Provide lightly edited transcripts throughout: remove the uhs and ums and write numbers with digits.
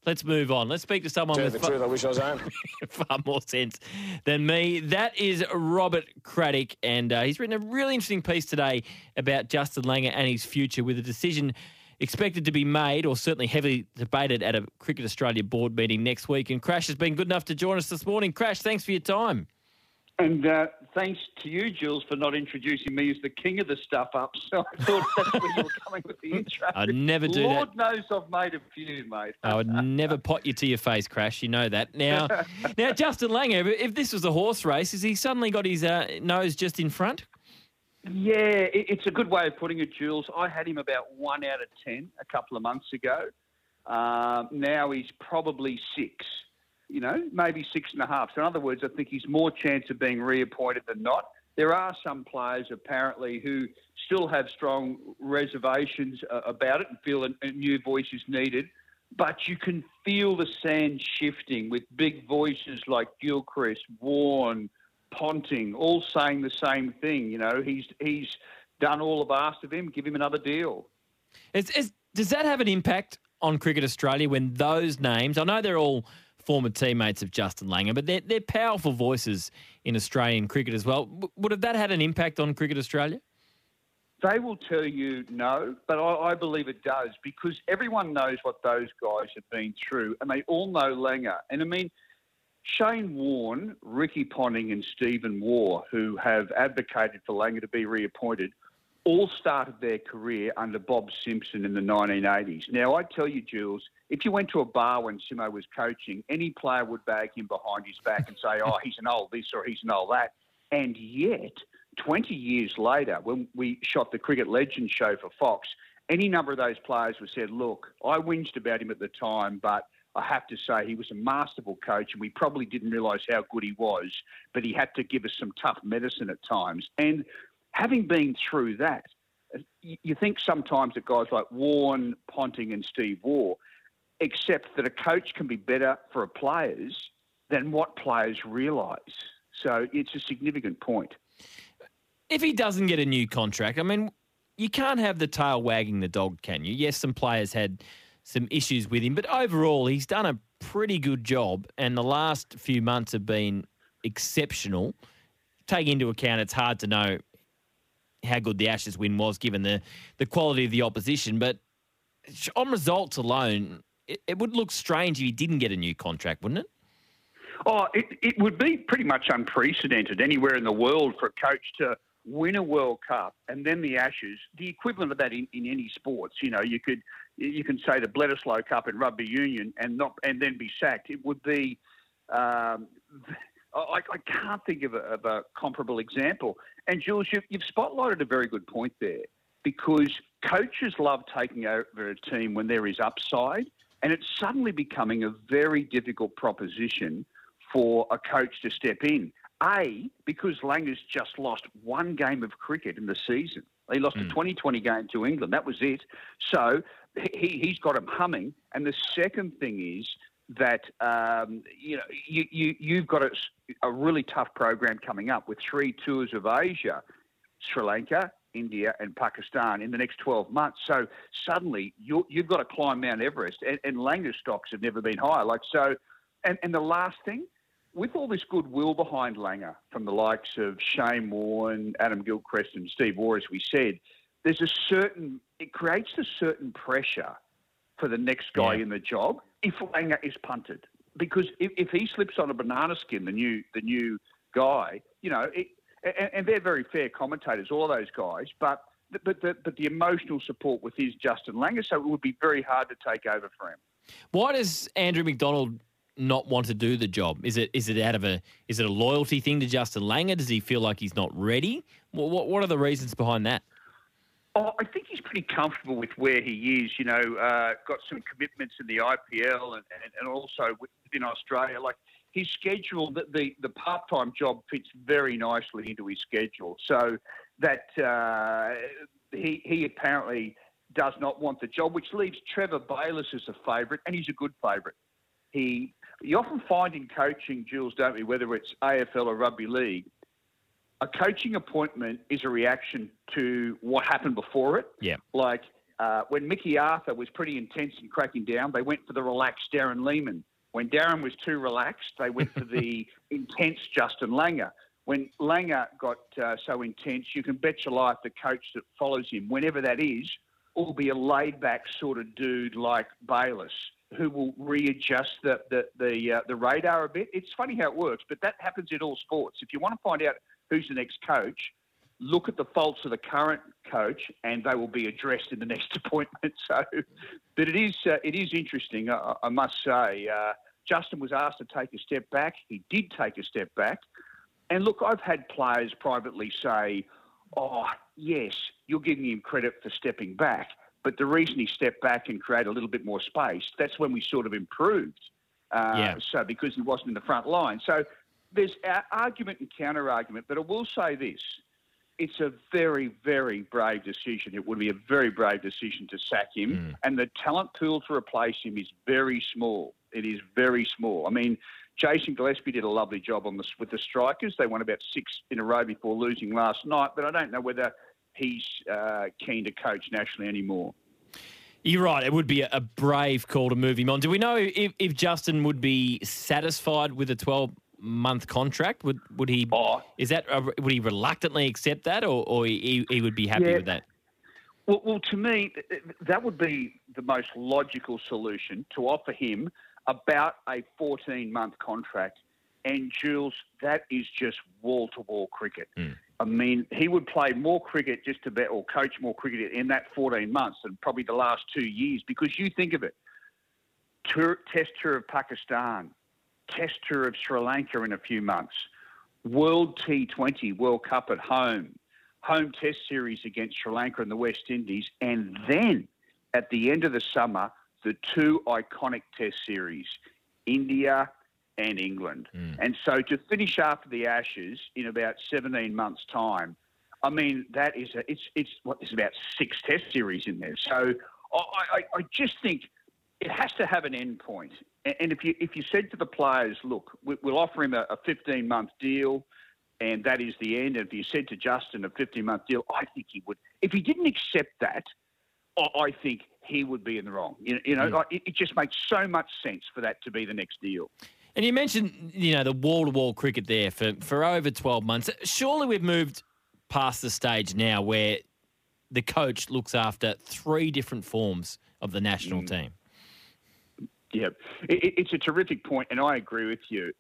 let's move on. Let's speak to someone Tell you with the truth, I wish I was home. far more sense than me. That is Robert Craddock, and he's written a really interesting piece today about Justin Langer and his future, with a decision expected to be made, or certainly heavily debated, at a Cricket Australia board meeting next week. And Crash has been good enough to join us this morning. Crash, thanks for your time. And thanks to you, Jules, for not introducing me as the king of the stuff-up. So I thought that's where you were coming with the intro. I'd never do Lord that. knows I've made a few, mate. I would never pot you to your face, Crash. You know that. Now, Justin Langer, if this was a horse race, has he suddenly got his nose just in front? Yeah, it's a good way of putting it, Jules. I had him about 1 out of 10 a couple of months ago. Now he's probably 6. Maybe 6.5. So in other words, I think he's more chance of being reappointed than not. There are some players apparently who still have strong reservations about it and feel a new voice is needed. But you can feel the sand shifting with big voices like Gilchrist, Warne, Ponting, all saying the same thing. He's done all I've asked of him. Give him another deal. Does that have an impact on Cricket Australia when those names, I know they're all former teammates of Justin Langer, but they're powerful voices in Australian cricket as well. Would have that had an impact on Cricket Australia? They will tell you no, but I believe it does, because everyone knows what those guys have been through, and they all know Langer. And I mean, Shane Warne, Ricky Ponting and Stephen Waugh, who have advocated for Langer to be reappointed, all started their career under Bob Simpson in the 1980s. Now, I tell you, Jules, if you went to a bar when Simo was coaching, any player would bag him behind his back and say, oh, he's an old this or he's an old that. And yet, 20 years later, when we shot the Cricket Legends show for Fox, any number of those players were said, look, I whinged about him at the time, but I have to say he was a masterful coach, and we probably didn't realise how good he was, but he had to give us some tough medicine at times. And having been through that, you think sometimes that guys like Warne, Ponting and Steve Waugh accept that a coach can be better for players than what players realise. So it's a significant point. If he doesn't get a new contract, I mean, you can't have the tail wagging the dog, can you? Yes, some players had some issues with him, but overall he's done a pretty good job, and the last few months have been exceptional. Taking into account it's hard to know how good the Ashes win was given the quality of the opposition, but on results alone, it would look strange if he didn't get a new contract, wouldn't it? Oh, it would be pretty much unprecedented anywhere in the world for a coach to win a World Cup and then the Ashes, the equivalent of that in any sports. You can say the Bledisloe Cup in rugby union and then be sacked. It would be. I can't think of a comparable example. And Jules, you've spotlighted a very good point there, because coaches love taking over a team when there is upside, and it's suddenly becoming a very difficult proposition for a coach to step in. Because Langer's just lost one game of cricket in the season. He lost a 2020 game to England. That was it. So he's got him humming. And the second thing is that you've got a really tough program coming up with 3 tours of Asia, Sri Lanka, India and Pakistan in the next 12 months. So suddenly you've got to climb Mount Everest, and Langer's stocks have never been higher. And the last thing, with all this goodwill behind Langer from the likes of Shane Warne, Adam Gilchrist and Steve Waugh, as we said, it creates a certain pressure for the next guy in the job if Langer is punted. Because if he slips on a banana skin, the new guy, and they're very fair commentators, all those guys, but the emotional support with his Justin Langer, so it would be very hard to take over for him. Why does Andrew McDonald not want to do the job? Is it a loyalty thing to Justin Langer? Does he feel like he's not ready? What are the reasons behind that? Oh, I think he's pretty comfortable with where he is. Got some commitments in the IPL and also within Australia. Like his schedule, the part-time job fits very nicely into his schedule. So that he apparently does not want the job, which leaves Trevor Bayliss as a favourite, and he's a good favourite. You often find in coaching, Jules, don't we, whether it's AFL or rugby league, a coaching appointment is a reaction to what happened before it. Yeah. Like When Mickey Arthur was pretty intense and cracking down, they went for the relaxed Darren Lehmann. When Darren was too relaxed, they went for the intense Justin Langer. When Langer got so intense, you can bet your life the coach that follows him, whenever that is, will be a laid-back sort of dude like Bayliss, who will readjust the radar a bit. It's funny how it works, but that happens in all sports. If you want to find out who's the next coach, look at the faults of the current coach, and they will be addressed in the next appointment. So, but it is interesting, I must say. Justin was asked to take a step back. He did take a step back. And look, I've had players privately say, oh, yes, you're giving him credit for stepping back, but the reason he stepped back and created a little bit more space, that's when we sort of improved. So because he wasn't in the front line. So there's argument and counter-argument, but I will say this. It's a very, very brave decision. It would be a very brave decision to sack him. And the talent pool to replace him is very small. It is very small. I mean, Jason Gillespie did a lovely job with the strikers. They won about 6 in a row before losing last night, but I don't know whether he's keen to coach nationally anymore. You're right. It would be a brave call to move him on. Do we know if Justin would be satisfied with a 12-month contract? Would he? Would he reluctantly accept that, or he would be happy with that? Well, to me, that would be the most logical solution, to offer him about a 14-month contract. And, Jules, that is just wall-to-wall cricket. I mean, he would play more cricket or coach more cricket in that 14 months than probably the last 2 years, because you think of it, Test tour of Pakistan, Test tour of Sri Lanka in a few months, World T20 World Cup at home Test series against Sri Lanka and the West Indies, and then at the end of the summer, the 2 iconic Test series, India and England. And so to finish after the Ashes in about 17 months' time, I mean, that is there's about 6 Test series in there. So I just think it has to have an end point. And if you said to the players, look, we'll offer him a 15-month deal, and that is the end. And if you said to Justin a 15-month deal, I think he would. If he didn't accept that, I think he would be in the wrong. It just makes so much sense for that to be the next deal. And you mentioned, the wall-to-wall cricket there for over 12 months. Surely we've moved past the stage now where the coach looks after 3 different forms of the national team. Yeah, it's a terrific point, and I agree with you.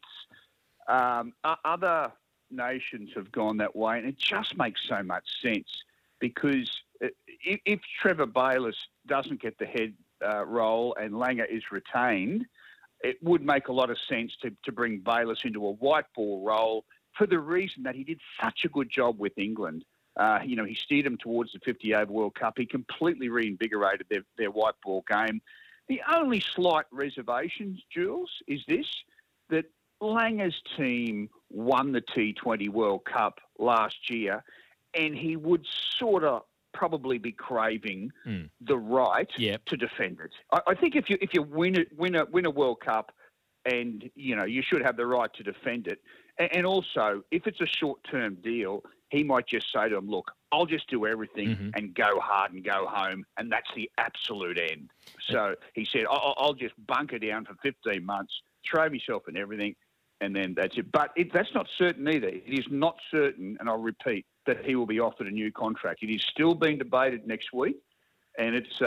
Other nations have gone that way, and it just makes so much sense, because if Trevor Bayliss doesn't get the head role and Langer is retained, it would make a lot of sense to bring Bayliss into a white ball role, for the reason that he did such a good job with England. He steered them towards the 50-over World Cup. He completely reinvigorated their white ball game. The only slight reservations, Jules, is this, that Langer's team won the T20 World Cup last year, and he would sort of probably be craving the right to defend it. I think if you win a World Cup, and you should have the right to defend it. And also, if it's a short-term deal, he might just say to him, look, I'll just do everything and go hard and go home, and that's the absolute end. So he said, I'll just bunker down for 15 months, throw myself in everything, and then that's it. But that's not certain either. It is not certain, and I'll repeat, that he will be offered a new contract. It is still being debated next week, and it's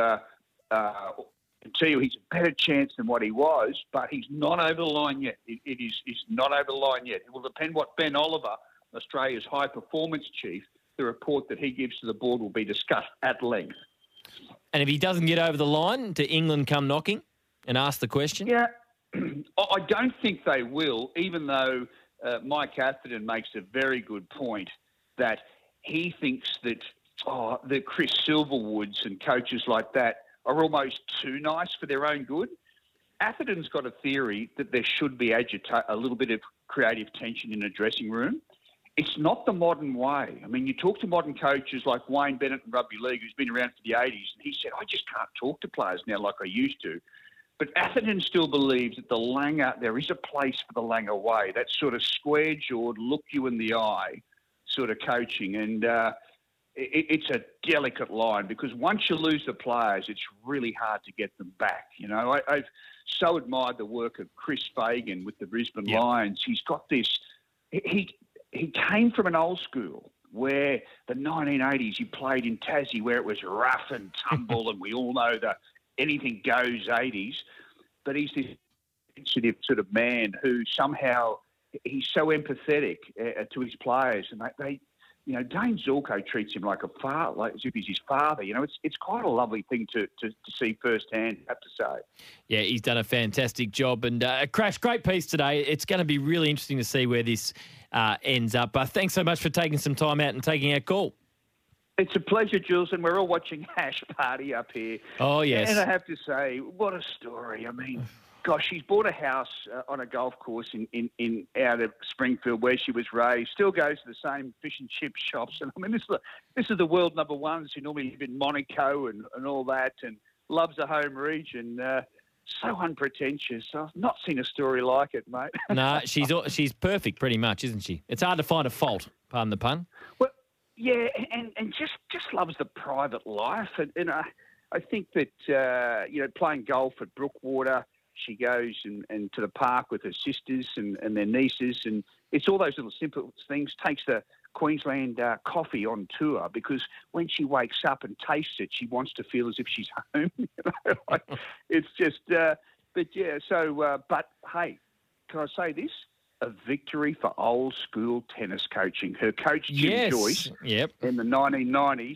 I can tell you he's a better chance than what he was, but he's not over the line yet. He's not over the line yet. It will depend what Ben Oliver, Australia's high performance chief, the report that he gives to the board will be discussed at length. And if he doesn't get over the line, do England come knocking and ask the question? Yeah, I don't think they will, even though Mike Atherton makes a very good point that he thinks that the Chris Silverwoods and coaches like that are almost too nice for their own good. Atherton's got a theory that there should be a little bit of creative tension in a dressing room. It's not the modern way. I mean, you talk to modern coaches like Wayne Bennett in rugby league, who's been around for the 80s, and he said, I just can't talk to players now like I used to. But Atherton still believes that there is a place for the Langer way, that sort of square-jawed, look you in the eye sort of coaching. And it's a delicate line because once you lose the players, it's really hard to get them back. You know, I've so admired the work of Chris Fagan with the Brisbane Lions. He's got this. He came from an old school where the 1980s he played in Tassie where it was rough and tumble and we all know the anything goes 80s. But he's this sensitive sort of man who somehow he's so empathetic to his players, and they you know, Dane Zorko treats him like a father, like as if he's his father. You know, it's quite a lovely thing to see firsthand, I have to say. Yeah, he's done a fantastic job. And Crash, great piece today. It's going to be really interesting to see where this ends up. Thanks so much for taking some time out and taking our call. It's a pleasure, Jules, and we're all watching Hash Party up here. Oh, yes. And I have to say, what a story. I mean, gosh, she's bought a house on a golf course in out of Springfield where she was raised. Still goes to the same fish and chip shops. And I mean, this is the world number ones who normally live in Monaco and all that, and loves the home region. So unpretentious. I've not seen a story like it, mate. No, she's perfect, pretty much, isn't she? It's hard to find a fault. Pardon the pun. Well, yeah, and just loves the private life, and I think that you know, playing golf at Brookwater. She goes and to the park with her sisters and their nieces, and it's all those little simple things. Takes the Queensland coffee on tour because when she wakes up and tastes it, she wants to feel as if she's home. You know? Like, it's just, but yeah. So, but hey, can I say this? A victory for old school tennis coaching. Her coach Jim Joyce, in the 1990s.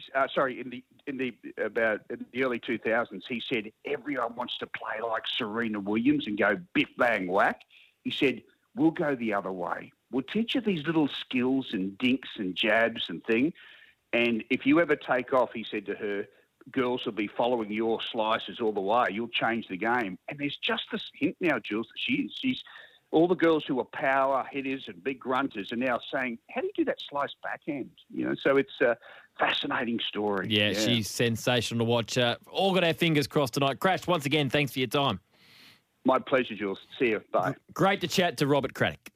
In the early 2000s, he said everyone wants to play like Serena Williams and go bit bang whack. He said we'll go the other way. We'll teach you these little skills and dinks and jabs and thing. And if you ever take off, he said to her, girls will be following your slices all the way. You'll change the game. And there's just this hint now, Jules, that she's all the girls who are power hitters and big grunters are now saying, how do you do that slice backhand? You know, so it's a fascinating story. Yeah, she's sensational to watch. All got our fingers crossed tonight. Crash, once again, thanks for your time. My pleasure, Jules. See you. Bye. Great to chat to Robert Craddock.